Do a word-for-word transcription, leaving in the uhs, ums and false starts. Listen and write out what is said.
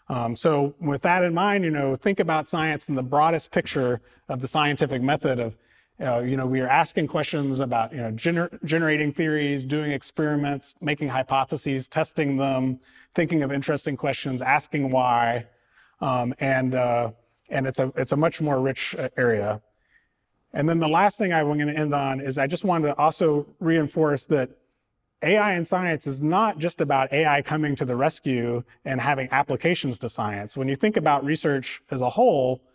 Um, so with that in mind, you know, think about science in the broadest picture of the scientific method of, uh, you know, we are asking questions about, you know, gener generating theories, doing experiments, making hypotheses, testing them, thinking of interesting questions, asking why, um, and uh, and it's a it's a much more rich area. And then the last thing I'm going to end on is I just wanted to also reinforce that A I in science is not just about A I coming to the rescue and having applications to science. When you think about research as a whole,